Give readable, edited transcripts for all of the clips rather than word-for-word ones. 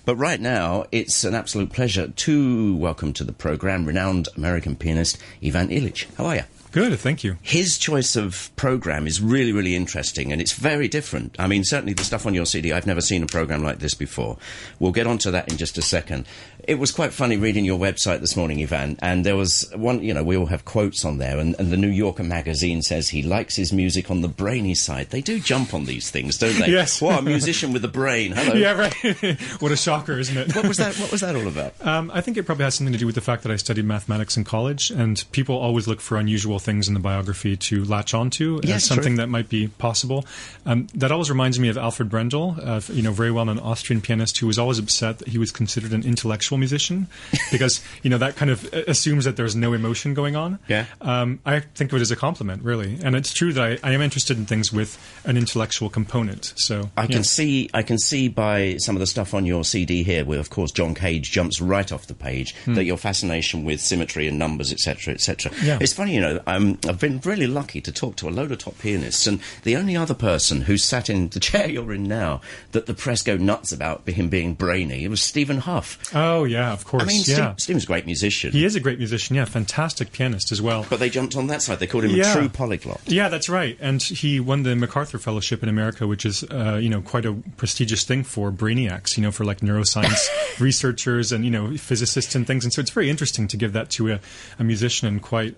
But right now, it's an absolute pleasure to welcome to the program renowned American pianist Ivan Illich. How are you? Good, thank you. His choice of program is really, really interesting, and it's very different. I mean, certainly the stuff on your CD, I've never seen a program like this before. We'll get onto that in just a second. It was quite funny reading your website this morning, Ivan, and there was one, you know, we all have quotes on there, and the New Yorker magazine says he likes his music on the brainy side. They do jump on these things, don't they? Yes. What, a musician with a brain, hello. Yeah, right. What a shocker, isn't it? What was that all about? I think it probably has something to do with the fact that I studied mathematics in college, and people always look for unusual things in the biography to latch onto as something that might be possible. That always reminds me of Alfred Brendel, very well-known Austrian pianist who was always upset that he was considered an intellectual musician because, that kind of assumes that there's no emotion going on. Yeah. I think of it as a compliment, really. And it's true that I am interested in things with an intellectual component. So I can see by some of the stuff on your CD here, where, of course, John Cage jumps right off the page, that your fascination with symmetry and numbers, etc., etc. Yeah. It's funny, I've been really lucky to talk to a load of top pianists, and the only other person who sat in the chair you're in now that the press go nuts about him being brainy, it was Stephen Huff. Oh, yeah, of course. I mean, Stephen's a great musician. He is a great musician, yeah, fantastic pianist as well. But they jumped on that side. They called him a true polyglot. Yeah, that's right. And he won the MacArthur Fellowship in America, which is, quite a prestigious thing for brainiacs, for like neuroscience researchers and, physicists and things. And so it's very interesting to give that to a musician and quite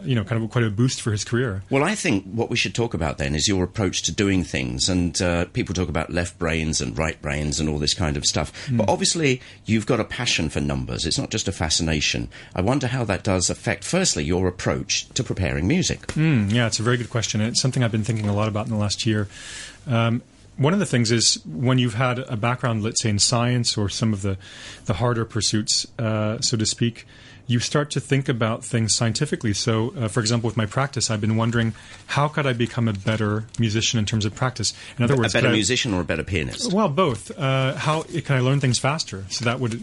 a boost for his career. Well, I think what we should talk about then is your approach to doing things. And people talk about left brains and right brains and all this kind of stuff. But obviously, you've got a passion for numbers. It's not just a fascination. I wonder how that does affect, firstly, your approach to preparing music. Yeah, it's a very good question. It's something I've been thinking a lot about in the last year. One of the things is when you've had a background, let's say, in science or some of the harder pursuits, so to speak, you start to think about things scientifically. So, for example, with my practice, I've been wondering, how could I become a better musician in terms of practice? In other words, a better musician or a better pianist? Well, both. How can I learn things faster? So that would,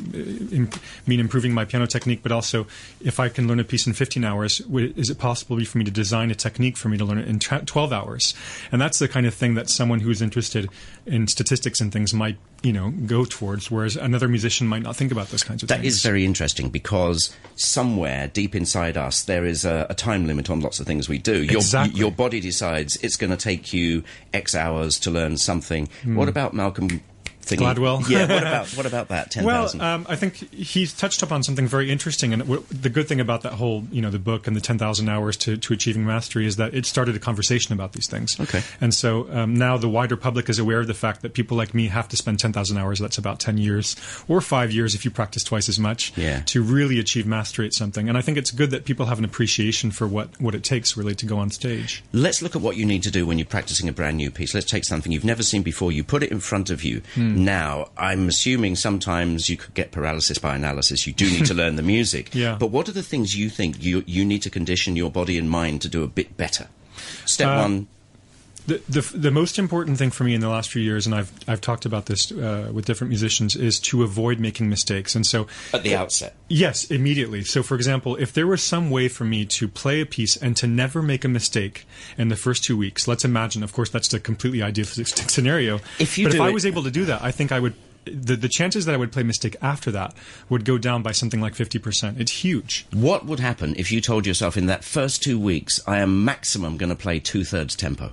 mean improving my piano technique, but also if I can learn a piece in 15 hours, is it possible for me to design a technique for me to learn it in 12 hours? And that's the kind of thing that someone who's interested in statistics and things might go towards, whereas another musician might not think about those kinds of things. That is very interesting because somewhere deep inside us there is a time limit on lots of things we do. Exactly. Your body decides it's going to take you X hours to learn something. What about Malcolm Gladwell? Yeah, what about that, 10,000? Well, I think he's touched upon something very interesting, and the good thing about that whole, the book and the 10,000 hours to achieving mastery is that it started a conversation about these things. Okay. And so now the wider public is aware of the fact that people like me have to spend 10,000 hours, that's about 10 years, or 5 years if you practice twice as much, to really achieve mastery at something. And I think it's good that people have an appreciation for what it takes, really, to go on stage. Let's look at what you need to do when you're practicing a brand new piece. Let's take something you've never seen before, you put it in front of you. Now, I'm assuming sometimes you could get paralysis by analysis. You do need to learn the music. Yeah. But what are the things you think you need to condition your body and mind to do a bit better? Step one. The most important thing for me in the last few years, and I've talked about this with different musicians, is to avoid making mistakes. And so at the outset, yes, immediately. So, for example, if there was some way for me to play a piece and to never make a mistake in the first 2 weeks, let's imagine, of course, that's the completely idealistic scenario. If I was able to do that, I think I would. The chances that I would play a mistake after that would go down by something like 50%. It's huge. What would happen if you told yourself in that first 2 weeks, I am maximum going to play 2/3 tempo?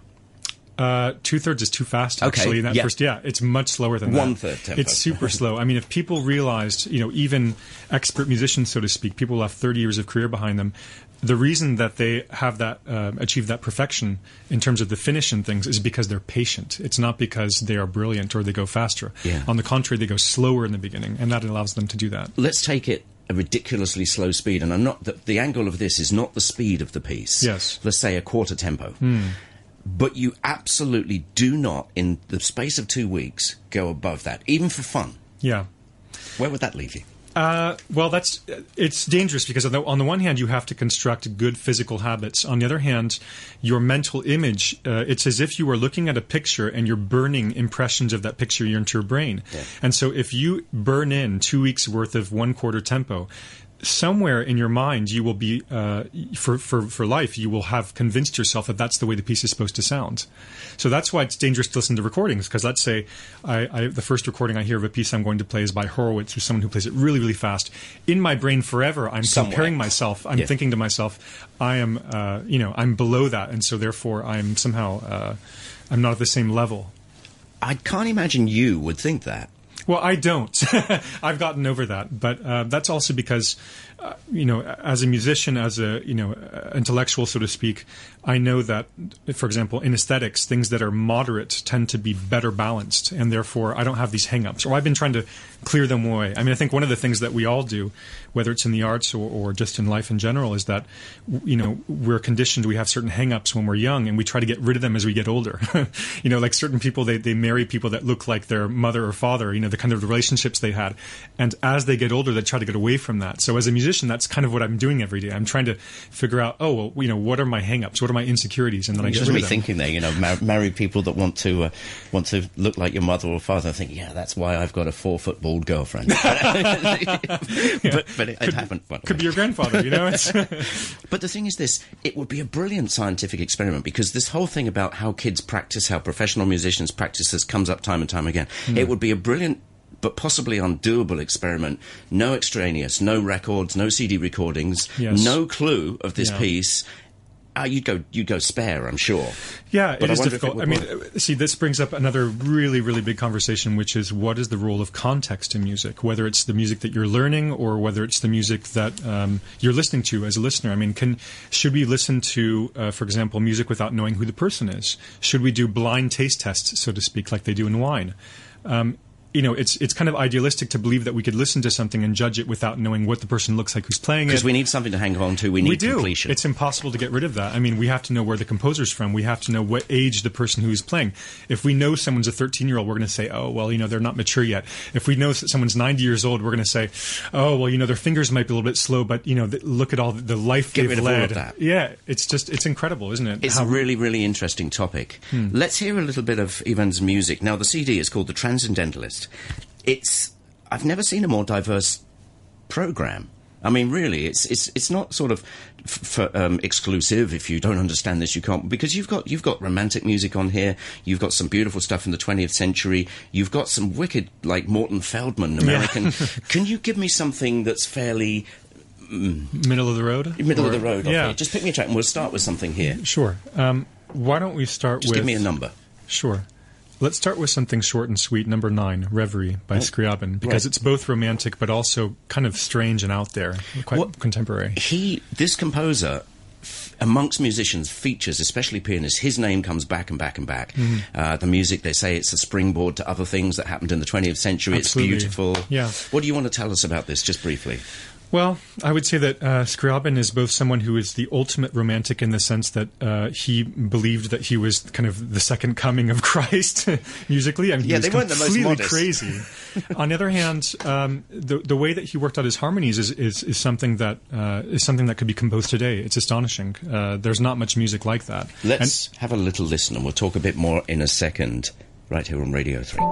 2/3 is too fast, actually. Okay. It's much slower than that. 1/3 tempo. It's super slow. I mean, if people realized, even expert musicians, so to speak, people who have 30 years of career behind them, the reason that they have that achieved that perfection in terms of the finish and things is because they're patient. It's not because they are brilliant or they go faster. Yeah. On the contrary, they go slower in the beginning, and that allows them to do that. Let's take it a ridiculously slow speed, and I'm not the angle of this is not the speed of the piece. Yes. Let's say a quarter tempo. But you absolutely do not, in the space of 2 weeks, go above that, even for fun. Yeah. Where would that leave you? Well, it's dangerous because on the one hand, you have to construct good physical habits. On the other hand, your mental image, it's as if you were looking at a picture and you're burning impressions of that picture into your brain. Yeah. And so if you burn in 2 weeks worth of 1/4 tempo, somewhere in your mind you will be for life you will have convinced yourself that that's the way the piece is supposed to sound. So that's why it's dangerous to listen to recordings, because let's say the first recording I hear of a piece I'm going to play is by Horowitz, who's someone who plays it really, really fast. In my brain forever, I'm comparing myself. I'm thinking to myself, I am I'm below that, and so therefore I'm somehow I'm not at the same level. I can't imagine you would think that. Well, I don't. I've gotten over that, but that's also because, as a musician, as a intellectual, so to speak, I know that, for example, in aesthetics, things that are moderate tend to be better balanced, and therefore I don't have these hang-ups. Or I've been trying to clear them away. I mean, I think one of the things that we all do, whether it's in the arts or just in life in general, is that we're conditioned. We have certain hang-ups when we're young, and we try to get rid of them as we get older. Like certain people, they marry people that look like their mother or father. The kind of relationships they had, and as they get older, they try to get away from that. So as a musician, that's kind of what I'm doing every day. I'm trying to figure out, what are my hang-ups? What are my insecurities? And then I get rid of them. Thinking there, marry people that want to look like your mother or father. I think, that's why I've got a 4-foot bald girlfriend. but it happened. Could be your grandfather, But the thing is this, it would be a brilliant scientific experiment, because this whole thing about how kids practice, how professional musicians practice, this comes up time and time again. It would be a brilliant but possibly undoable experiment. No extraneous, no records, no CD recordings, no clue of this piece. You'd go spare, I'm sure. Yeah, but it is difficult. See, this brings up another really, really big conversation, which is what is the role of context in music, whether it's the music that you're learning or whether it's the music that you're listening to as a listener. Should we listen to, for example, music without knowing who the person is? Should we do blind taste tests, so to speak, like they do in wine? It's kind of idealistic to believe that we could listen to something and judge it without knowing what the person looks like who's playing it. Because we need something to hang on to. We need completion. It's impossible to get rid of that. We have to know where the composer's from. We have to know what age the person who's playing. If we know someone's a 13-year-old, we're going to say, oh, well, they're not mature yet. If we know someone's 90 years old, we're going to say, oh, well, their fingers might be a little bit slow, but, look at all the life they've led. Get rid of all of that. Yeah, it's incredible, isn't it? It's a really, really interesting topic. Let's hear a little bit of Ivan's music. Now, the CD is called The Transcendentalist. I've never seen a more diverse program. Really, it's not sort of exclusive. If you don't understand this, you can't, because you've got romantic music on here. You've got some beautiful stuff from the 20th century. You've got some wicked, like Morton Feldman, American. Yeah. Can you give me something that's fairly middle of the road? Middle of the road. Okay. Yeah. Just pick me a track, and we'll start with something here. Sure. Why don't we start with? Just give me a number. Sure. Let's start with something short and sweet, number 9, Reverie by Scriabin, because it's both romantic but also kind of strange and out there, quite contemporary. This composer, amongst musicians, features, especially pianists, his name comes back and back and back. The music, they say it's a springboard to other things that happened in the 20th century. Absolutely. It's beautiful. Yeah. What do you want to tell us about this, just briefly? Well, I would say that Scriabin is both someone who is the ultimate romantic in the sense that he believed that he was kind of the second coming of Christ musically. He was they weren't the most modest. Crazy. On the other hand, the way that he worked out his harmonies is something that could be composed today. It's astonishing. There's not much music like that. Let's have a little listen, and we'll talk a bit more in a second, right here on Radio 3.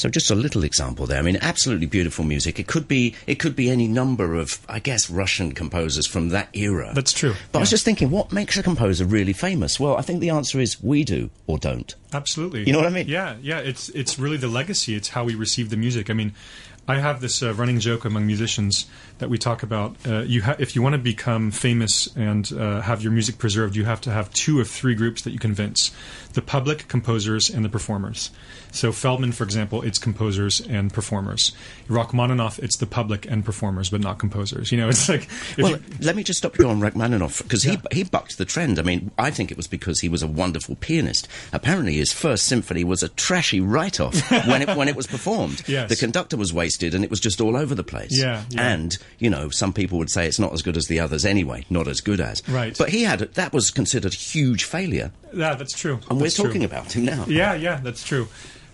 So just a little example there. I mean, absolutely beautiful music. It could be any number of, I guess, Russian composers from that era. That's true. But I was just thinking, what makes a composer really famous? Well, I think the answer is we do or don't. Absolutely. You know what I mean? Yeah. It's really the legacy. It's how we receive the music. I mean, I have this running joke among musicians that we talk about. If you want to become famous and have your music preserved, you have to have 2 of 3 groups that you convince: the public, composers, and the performers. So Feldman, for example, it's composers and performers. Rachmaninoff, it's the public and performers, but not composers. You know, it's like... Let me just stop you on Rachmaninoff, because he bucked the trend. I mean, I think it was because he was a wonderful pianist. Apparently his first symphony was a trashy write-off when it was performed. Yes. The conductor was wasted and it was just all over the place. Yeah. And, you know, some people would say it's not as good as the others anyway, not as good as. Right. But that was considered a huge failure. Yeah, that's true. And we're talking about him now. Yeah, that's true.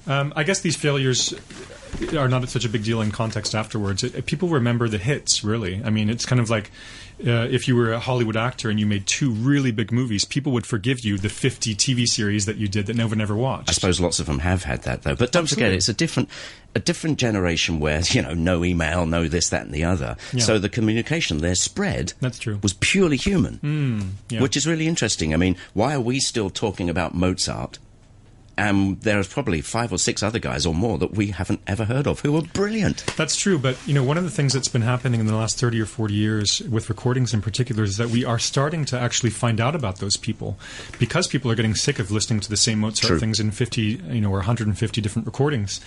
I guess these failures are not such a big deal in context afterwards. People remember the hits, really. I mean, it's kind of like if you were a Hollywood actor and you made 2 really big movies, people would forgive you the 50 TV series that you did that no one ever watched. I suppose lots of them have had that, though. But don't forget, it's a different generation where, you know, no email, no this, that, and the other. Yeah. So the communication, their spread, that's true, was purely human, yeah. Which is really interesting. I mean, why are we still talking about Mozart? There are probably 5 or 6 other guys or more that we haven't ever heard of who are brilliant. That's true, but you know, one of the things that's been happening in the last 30 or 40 years with recordings in particular is that we are starting to actually find out about those people, because people are getting sick of listening to the same Mozart things in 50, or 150 different recordings.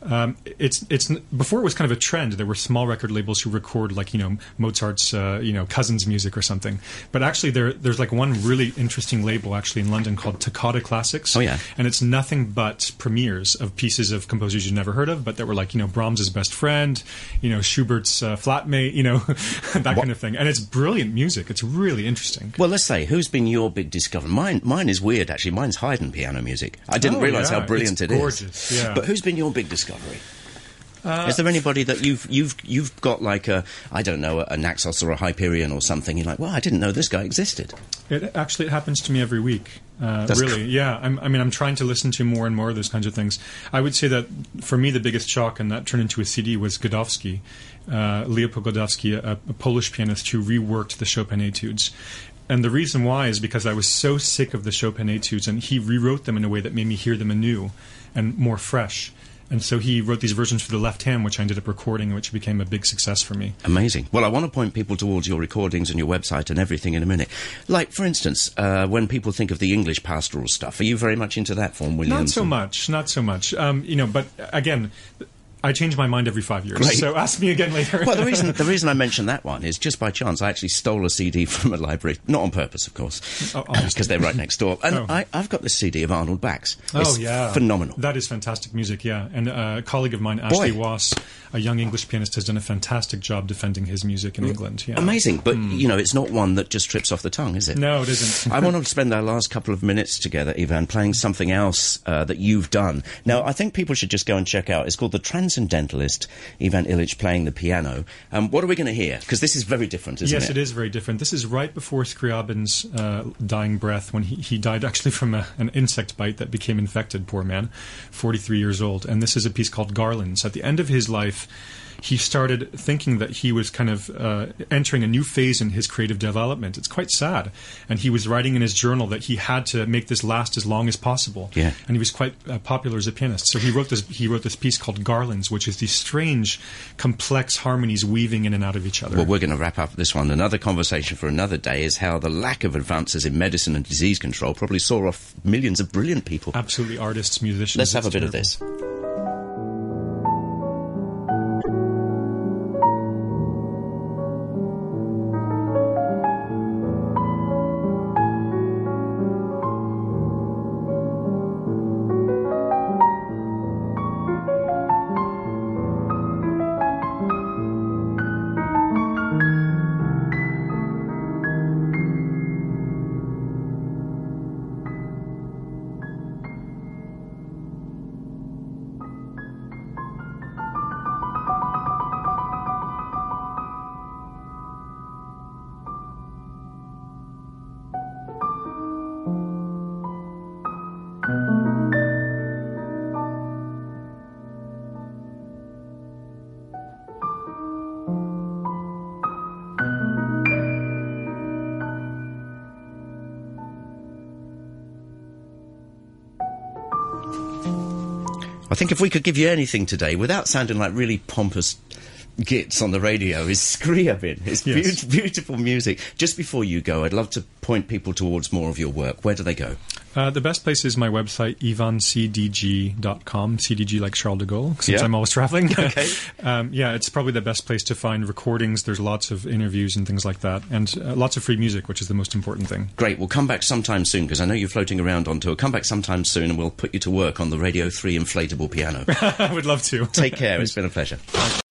It's before it was kind of a trend. There were small record labels who record Mozart's cousin's music or something. But actually, there's like one really interesting label actually in London called Toccata Classics. Oh yeah, and it's nothing but premieres of pieces of composers you've never heard of, but that were like Brahms's best friend, Schubert's flatmate, that kind of thing. And it's brilliant music. It's really interesting. Well, let's say, who's been your big discovery? Mine is weird actually. Mine's Haydn piano music. I didn't realise how brilliant it is. Gorgeous. Yeah. But who's been your big discovery? Is there anybody that you've got like a Naxos or a Hyperion or something? You're like, well, I didn't know this guy existed. It happens to me every week. Really, yeah. I'm trying to listen to more and more of those kinds of things. I would say that for me the biggest shock, and that turned into a CD, was Godowsky, Leopold Godowsky, a Polish pianist who reworked the Chopin Etudes. And the reason why is because I was so sick of the Chopin Etudes, and he rewrote them in a way that made me hear them anew and more fresh. And so he wrote these versions for the left hand, which I ended up recording, which became a big success for me. Amazing. Well, I want to point people towards your recordings and your website and everything in a minute. Like, for instance, when people think of the English pastoral stuff, are you very much into that form, William? Not so much. But again, I change my mind every 5 years. Great. So ask me again later. Well, the reason I mentioned that one is just by chance. I actually stole a CD from a library, not on purpose, of course, because they're right next door. And I've got this CD of Arnold Bach's. It's phenomenal. That is fantastic music, yeah. And a colleague of mine, Ashley Wass, a young English pianist, has done a fantastic job defending his music in England. Yeah. Amazing, but it's not one that just trips off the tongue, is it? No, it isn't. I want to spend our last couple of minutes together, Ivan, playing something else that you've done. Now, I think people should just go and check out. It's called The Transcendentalist. Ivan Illich playing the piano. What are we going to hear? Because this is very different, isn't it? Yes, it is very different. This is right before Scriabin's dying breath, when he died actually from an insect bite that became infected, poor man, 43 years old. And this is a piece called Garlands. At the end of his life, he started thinking that he was kind of entering a new phase in his creative development. It's quite sad. And he was writing in his journal that he had to make this last as long as possible. Yeah. And he was quite popular as a pianist. So he wrote this piece called Garlands, which is these strange, complex harmonies weaving in and out of each other. Well, we're going to wrap up this one. Another conversation for another day is how the lack of advances in medicine and disease control probably saw off millions of brilliant people. Absolutely, artists, musicians. Let's have a bit of this. I think if we could give you anything today, without sounding like really pompous gits on the radio, is Scriabin. It's Yes. beautiful music. Just before you go, I'd love to point people towards more of your work. Where do they go? The best place is my website, ivancdg.com, CDG like Charles de Gaulle, since Yeah. I'm always traveling. Okay. It's probably the best place to find recordings. There's lots of interviews and things like that, and lots of free music, which is the most important thing. Great. We'll come back sometime soon, because I know you're floating around on tour. Come back sometime soon and we'll put you to work on the Radio 3 inflatable piano. I would love to. Take care. It's been a pleasure.